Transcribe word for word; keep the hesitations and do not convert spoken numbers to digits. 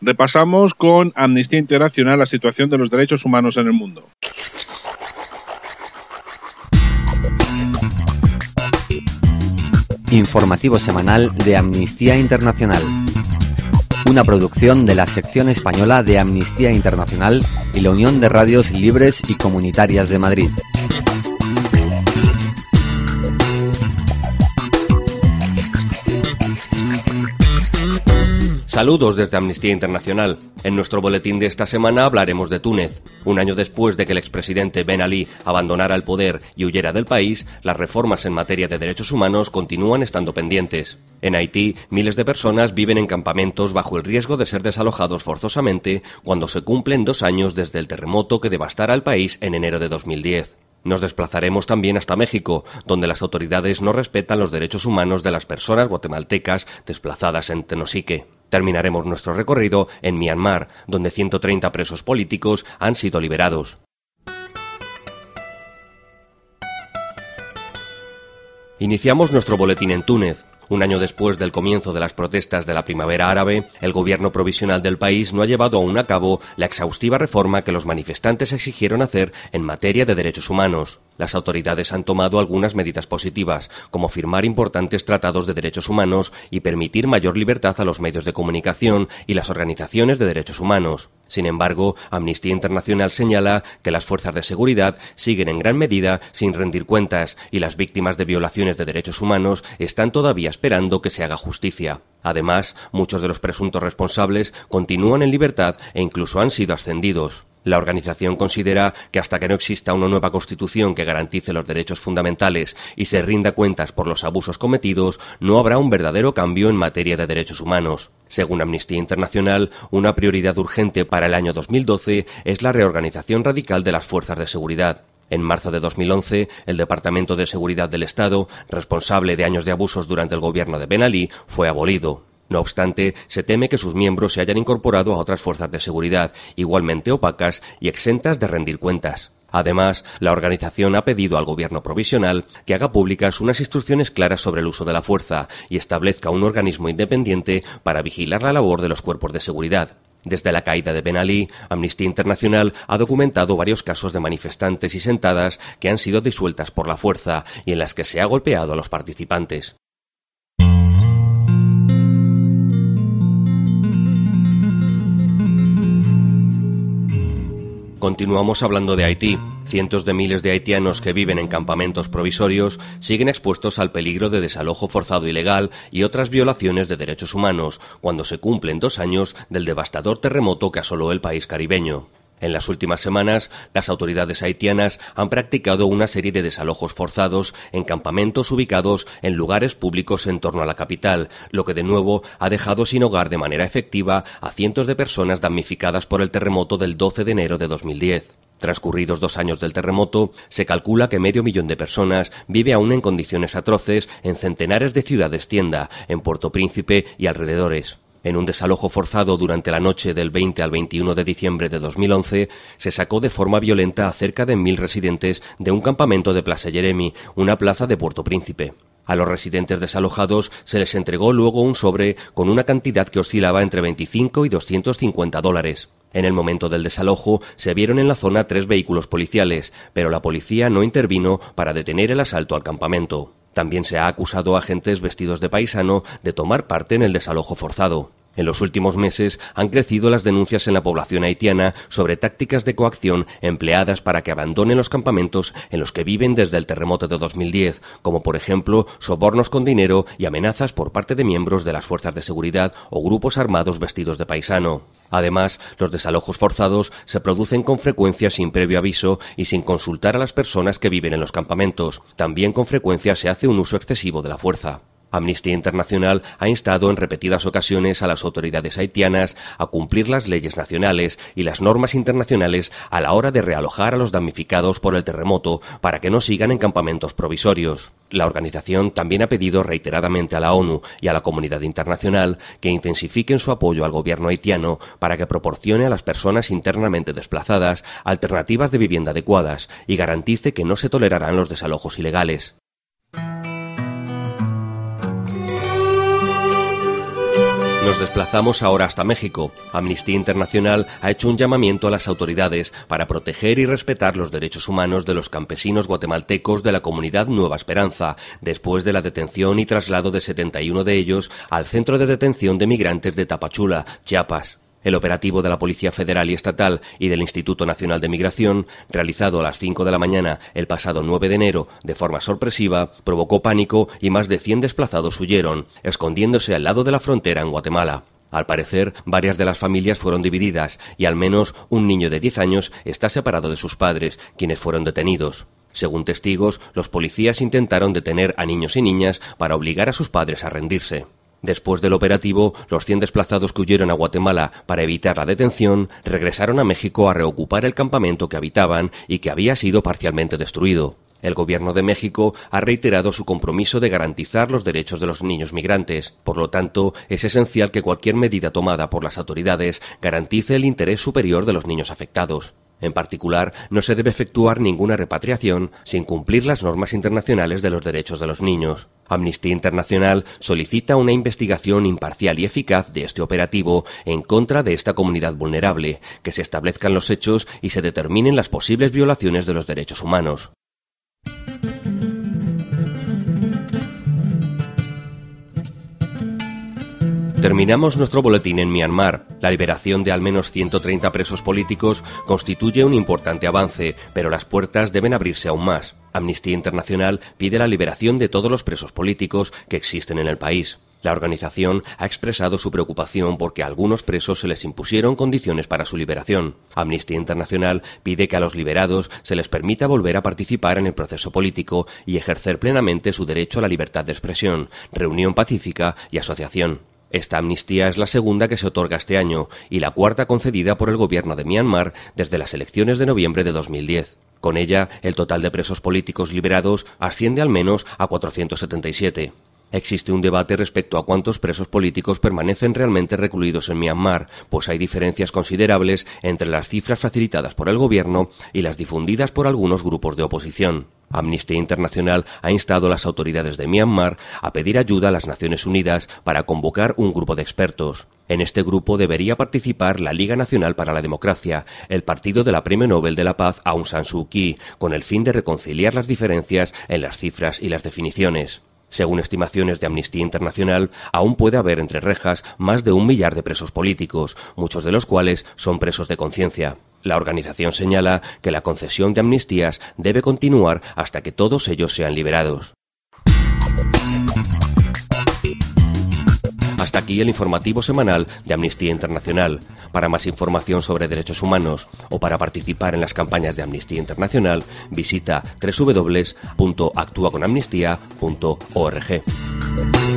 Repasamos con Amnistía Internacional la situación de los derechos humanos en el mundo. Informativo semanal de Amnistía Internacional. Una producción de la sección española de Amnistía Internacional y la Unión de Radios Libres y Comunitarias de Madrid. Saludos desde Amnistía Internacional. En nuestro boletín de esta semana hablaremos de Túnez. Un año después de que el expresidente Ben Ali abandonara el poder y huyera del país, las reformas en materia de derechos humanos continúan estando pendientes. En Haití, miles de personas viven en campamentos bajo el riesgo de ser desalojados forzosamente cuando se cumplen dos años desde el terremoto que devastara el país en enero de dos mil diez. Nos desplazaremos también hasta México, donde las autoridades no respetan los derechos humanos de las personas guatemaltecas desplazadas en Tenosique. Terminaremos nuestro recorrido en Myanmar, donde ciento treinta presos políticos han sido liberados. Iniciamos nuestro boletín en Túnez. Un año después del comienzo de las protestas de la primavera árabe, el gobierno provisional del país no ha llevado aún a cabo la exhaustiva reforma que los manifestantes exigieron hacer en materia de derechos humanos. Las autoridades han tomado algunas medidas positivas, como firmar importantes tratados de derechos humanos y permitir mayor libertad a los medios de comunicación y las organizaciones de derechos humanos. Sin embargo, Amnistía Internacional señala que las fuerzas de seguridad siguen en gran medida sin rendir cuentas y las víctimas de violaciones de derechos humanos están todavía esperando que se haga justicia. Además, muchos de los presuntos responsables continúan en libertad e incluso han sido ascendidos. La organización considera que hasta que no exista una nueva constitución que garantice los derechos fundamentales y se rinda cuentas por los abusos cometidos, no habrá un verdadero cambio en materia de derechos humanos. Según Amnistía Internacional, una prioridad urgente para el año dos mil doce es la reorganización radical de las fuerzas de seguridad. En marzo de dos mil once, el Departamento de Seguridad del Estado, responsable de años de abusos durante el gobierno de Ben Ali, fue abolido. No obstante, se teme que sus miembros se hayan incorporado a otras fuerzas de seguridad, igualmente opacas y exentas de rendir cuentas. Además, la organización ha pedido al gobierno provisional que haga públicas unas instrucciones claras sobre el uso de la fuerza y establezca un organismo independiente para vigilar la labor de los cuerpos de seguridad. Desde la caída de Ben Ali, Amnistía Internacional ha documentado varios casos de manifestantes y sentadas que han sido disueltas por la fuerza y en las que se ha golpeado a los participantes. Continuamos hablando de Haití. Cientos de miles de haitianos que viven en campamentos provisorios siguen expuestos al peligro de desalojo forzado ilegal y otras violaciones de derechos humanos cuando se cumplen dos años del devastador terremoto que asoló el país caribeño. En las últimas semanas, las autoridades haitianas han practicado una serie de desalojos forzados en campamentos ubicados en lugares públicos en torno a la capital, lo que de nuevo ha dejado sin hogar de manera efectiva a cientos de personas damnificadas por el terremoto del doce de enero de dos mil diez. Transcurridos dos años del terremoto, se calcula que medio millón de personas vive aún en condiciones atroces en centenares de ciudades tienda, en Puerto Príncipe y alrededores. En un desalojo forzado durante la noche del veinte al veintiuno de diciembre de dos mil once, se sacó de forma violenta a cerca de mil residentes de un campamento de Plaza Jeremy, una plaza de Puerto Príncipe. A los residentes desalojados se les entregó luego un sobre con una cantidad que oscilaba entre veinticinco y doscientos cincuenta dólares. En el momento del desalojo se vieron en la zona tres vehículos policiales, pero la policía no intervino para detener el asalto al campamento. También se ha acusado a agentes vestidos de paisano de tomar parte en el desalojo forzado. En los últimos meses han crecido las denuncias en la población haitiana sobre tácticas de coacción empleadas para que abandonen los campamentos en los que viven desde el terremoto de dos mil diez, como por ejemplo sobornos con dinero y amenazas por parte de miembros de las fuerzas de seguridad o grupos armados vestidos de paisano. Además, los desalojos forzados se producen con frecuencia sin previo aviso y sin consultar a las personas que viven en los campamentos. También con frecuencia se hace un uso excesivo de la fuerza. Amnistía Internacional ha instado en repetidas ocasiones a las autoridades haitianas a cumplir las leyes nacionales y las normas internacionales a la hora de realojar a los damnificados por el terremoto para que no sigan en campamentos provisorios. La organización también ha pedido reiteradamente a la ONU y a la comunidad internacional que intensifiquen su apoyo al gobierno haitiano para que proporcione a las personas internamente desplazadas alternativas de vivienda adecuadas y garantice que no se tolerarán los desalojos ilegales. Nos desplazamos ahora hasta México. Amnistía Internacional ha hecho un llamamiento a las autoridades para proteger y respetar los derechos humanos de los campesinos guatemaltecos de la comunidad Nueva Esperanza, después de la detención y traslado de setenta y uno de ellos al Centro de Detención de Migrantes de Tapachula, Chiapas. El operativo de la Policía Federal y Estatal y del Instituto Nacional de Migración, realizado a las cinco de la mañana el pasado nueve de enero de forma sorpresiva, provocó pánico y más de cien desplazados huyeron, escondiéndose al lado de la frontera en Guatemala. Al parecer, varias de las familias fueron divididas y al menos un niño de diez años está separado de sus padres, quienes fueron detenidos. Según testigos, los policías intentaron detener a niños y niñas para obligar a sus padres a rendirse. Después del operativo, los cien desplazados que huyeron a Guatemala para evitar la detención regresaron a México a reocupar el campamento que habitaban y que había sido parcialmente destruido. El Gobierno de México ha reiterado su compromiso de garantizar los derechos de los niños migrantes. Por lo tanto, es esencial que cualquier medida tomada por las autoridades garantice el interés superior de los niños afectados. En particular, no se debe efectuar ninguna repatriación sin cumplir las normas internacionales de los derechos de los niños. Amnistía Internacional solicita una investigación imparcial y eficaz de este operativo en contra de esta comunidad vulnerable, que se establezcan los hechos y se determinen las posibles violaciones de los derechos humanos. Terminamos nuestro boletín en Myanmar. La liberación de al menos ciento treinta presos políticos constituye un importante avance, pero las puertas deben abrirse aún más. Amnistía Internacional pide la liberación de todos los presos políticos que existen en el país. La organización ha expresado su preocupación porque a algunos presos se les impusieron condiciones para su liberación. Amnistía Internacional pide que a los liberados se les permita volver a participar en el proceso político y ejercer plenamente su derecho a la libertad de expresión, reunión pacífica y asociación. Esta amnistía es la segunda que se otorga este año y la cuarta concedida por el gobierno de Myanmar desde las elecciones de noviembre de dos mil diez. Con ella, el total de presos políticos liberados asciende al menos a cuatrocientos setenta y siete. Existe un debate respecto a cuántos presos políticos permanecen realmente recluidos en Myanmar, pues hay diferencias considerables entre las cifras facilitadas por el gobierno y las difundidas por algunos grupos de oposición. Amnistía Internacional ha instado a las autoridades de Myanmar a pedir ayuda a las Naciones Unidas para convocar un grupo de expertos. En este grupo debería participar la Liga Nacional para la Democracia, el partido de la Premio Nobel de la Paz Aung San Suu Kyi, con el fin de reconciliar las diferencias en las cifras y las definiciones. Según estimaciones de Amnistía Internacional, aún puede haber entre rejas más de un millar de presos políticos, muchos de los cuales son presos de conciencia. La organización señala que la concesión de amnistías debe continuar hasta que todos ellos sean liberados. Hasta aquí el informativo semanal de Amnistía Internacional. Para más información sobre derechos humanos o para participar en las campañas de Amnistía Internacional, visita doble u doble u doble u punto actúa con amnistía punto org.